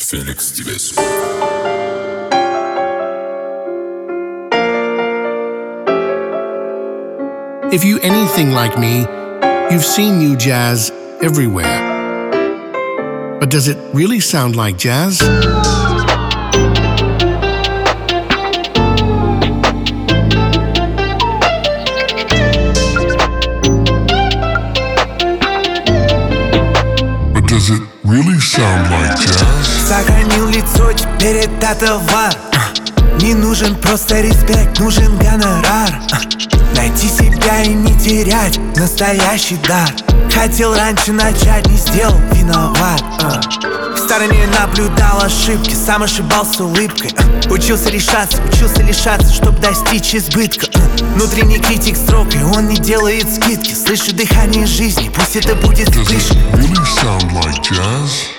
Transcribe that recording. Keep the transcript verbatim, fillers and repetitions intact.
Felix Dives. If you anything like me, you've seen new jazz everywhere. But does it really sound like jazz? But does it really sound like jazz? Сохранил лицо, теперь это товар. Не нужен просто респект, нужен гонорар. Найти себя и не терять настоящий дар. Хотел раньше начать, не сделал, виноват. В стороне наблюдал ошибки, сам ошибался улыбкой. Учился решаться, учился лишаться, чтоб достичь избытка. Внутренний критик строгой, он не делает скидки. Слышу дыхание жизни, пусть это будет Does вспышкой. it really sound like jazz?